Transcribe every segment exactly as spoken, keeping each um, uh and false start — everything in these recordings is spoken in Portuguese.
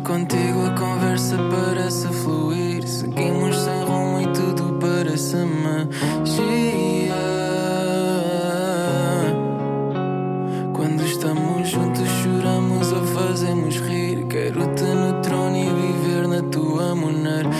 contigo a conversa parece fluir. Seguimos sem rumo e tudo parece magia. Quando estamos juntos choramos ou fazemos rir. Quero-te no trono e viver na tua monarquia.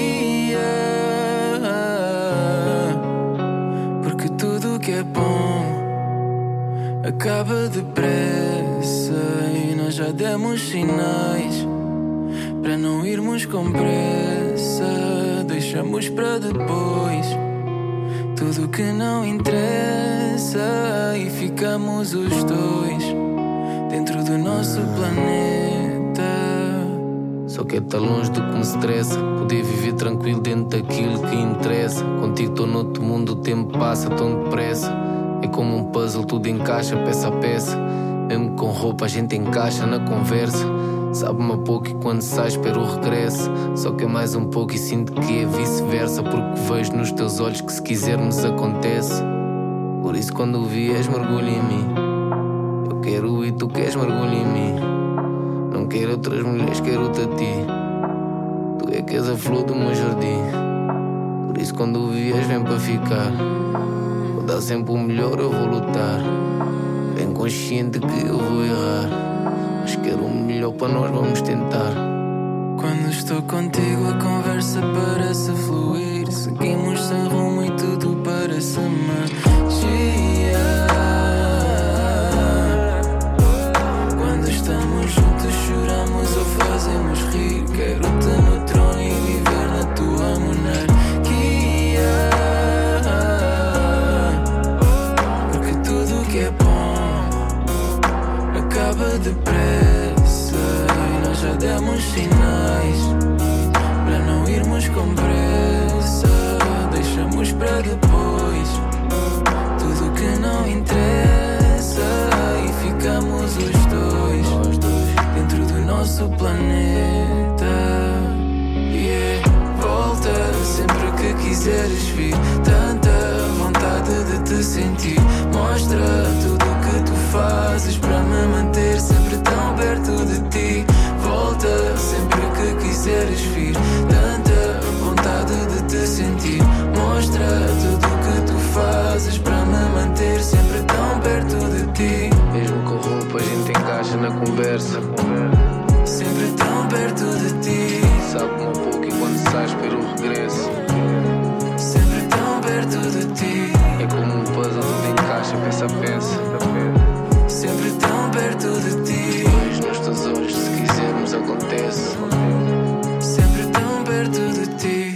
Porque tudo que é bom acaba depressa e nós já demos sinais para não irmos com pressa. Deixamos para depois tudo que não interessa e ficamos os dois dentro do nosso planeta. Só que é tão longe do que me estressa poder viver tranquilo dentro daquilo que interessa. Contigo estou noutro mundo, o tempo passa tão depressa. É como um puzzle, tudo encaixa peça a peça. Mesmo com roupa a gente encaixa na conversa. Sabe-me a pouco e quando sai espero o regresso. Só que é mais um pouco e sinto que é vice-versa. Porque vejo nos teus olhos que se quisermos acontece. Por isso quando o vies mergulha em mim. Eu quero e tu queres mergulho em mim. Não quero outras mulheres, quero-te a ti. Tu é que és a flor do meu jardim. Por isso quando o vies vem para ficar. Vou dar sempre o melhor, eu vou lutar. Bem consciente que eu vou errar, mas quero o melhor para nós, vamos tentar. Quando estou contigo a conversa parece fluir. Seguimos sem rumo e tudo parece magia. Quando estamos juntos choramos ou fazemos rir. Quero-te no trono e viver na tua monarquia. Porque tudo que é bom acaba depressa e nós já demos sinais para não irmos com pressa. Deixamos para depois tudo que não interessa e ficamos os dois dentro do nosso planeta. Yeah. Volta sempre que quiseres vir. Tanta vontade de te sentir. Mostra tudo o que tu fazes para me manter sempre tão perto de ti. Volta sempre que quiseres vir. Tanta vontade de te sentir. Mostra tudo o que tu fazes para me manter sempre tão perto de ti. Mesmo com roupa a gente encaixa na conversa. Sempre tão perto de ti. Sabe-me um pouco e quando sai espero o regresso. Sempre tão perto de ti. É como um puzzle, tudo encaixa peça a peça. Sempre tão perto de ti. Vejo nos teus olhos, se quisermos acontece. Sempre tão perto de ti.